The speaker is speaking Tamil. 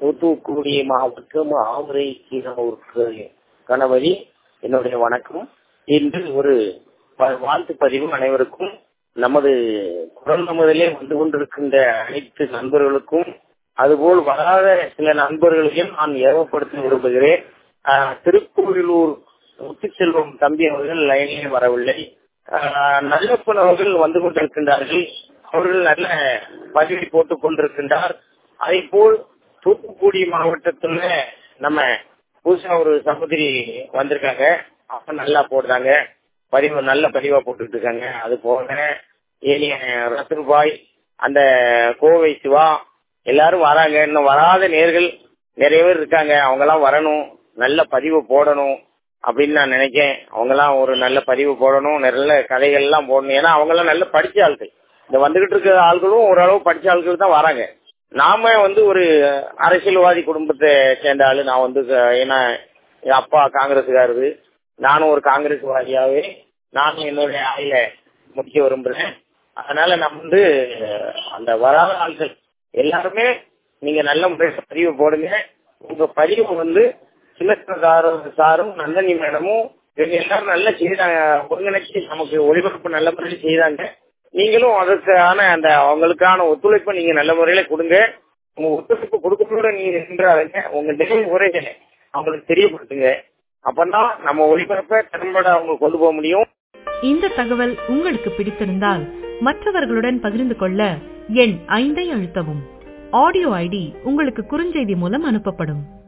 தூத்துக்குடி மாவட்டம் ஆவரை கீரனூருக்கு கணவரி என்னுடைய வணக்கம். இன்று ஒரு வாழ்த்து பதிவு அனைவருக்கும், நமது குரல் முதலே வந்து கொண்டிருக்கின்ற அனைத்து நண்பர்களுக்கும், அதுபோல் வராத சில நண்பர்களையும் நான் ஏவப்படுத்த விரும்புகிறேன். திருக்கோவிலூர் முத்துச்செல்வம் தம்பி அவர்கள் லைனிலே வரவில்லை. நல்லப்பன் அவர்கள் வந்து கொண்டிருக்கின்றார்கள். அவர்கள் நல்ல பதிவை போட்டுக் கொண்டிருக்கின்றார். அதே போல் தூத்துக்குடி மாவட்டத்துல நம்ம புதுசா ஒரு சகோதரி வந்திருக்காங்க. அவங்க நல்லா போடுறாங்க, பதிவு நல்ல பதிவா போட்டுட்டு இருக்காங்க. அது போல ஏனிய ரசூபாய், அந்த கோவை சிவா எல்லாரும் வராங்க. இன்னும் வராத நேர்கள் நிறைய பேர் இருக்காங்க. அவங்க எல்லாம் வரணும், நல்ல பதிவு போடணும் அப்படின்னு நான் நினைக்கிறேன். அவங்க எல்லாம் ஒரு நல்ல பதிவு போடணும், நல்ல கதைகள் எல்லாம் போடணும். ஏன்னா அவங்க எல்லாம் நல்ல படிச்ச ஆட்கள். இந்த வந்துகிட்டு இருக்கிற ஆள்களும் ஓரளவு படிச்ச ஆட்கள் தான் வராங்க. நாம வந்து ஒரு அரசியல்வாதி குடும்பத்தை சேர்ந்த ஆளு. நான் வந்து ஏன்னா என் அப்பா காங்கிரஸுக்காரரு, நானும் ஒரு காங்கிரஸ்வாதியாவே நானும் என்னுடைய ஆயில முடிக்க விரும்புறேன். அதனால நம்ம வந்து அந்த வராத ஆட்கள் எல்லாருமே நீங்க நல்ல முறையில் பதிவு போடுங்க. உங்க பதிவு வந்து சாரும் நந்தனி மேடமும் இவங்க எல்லாரும் நல்லா செய்தாங்க, ஒருங்கிணைச்சு நமக்கு ஒளிபரப்பு நல்ல முறையில் செய்தாங்க. நீங்களும் அதற்கான அந்த அவங்களுக்கான ஒத்துழைப்பை நீங்க நல்ல முறையில கொடுங்க. உங்க ஒத்துழைப்பு கொடுக்கறதோட நீங்க நின்றாருங்க. உங்க நிகழ்வு முறைகளை அவங்களுக்கு தெரியப்படுத்துங்க. அப்பதான் நம்ம ஒளிபரப்ப திறம்பட அவங்க கொண்டு போக முடியும். இந்த தகவல் உங்களுக்கு பிடித்திருந்தால் மற்றவர்களுடன் பகிர்ந்து கொள்ள எண் 5 அழுத்தவும். ஆடியோ ஐடி உங்களுக்கு குறுஞ்செய்தி மூலம் அனுப்பப்படும்.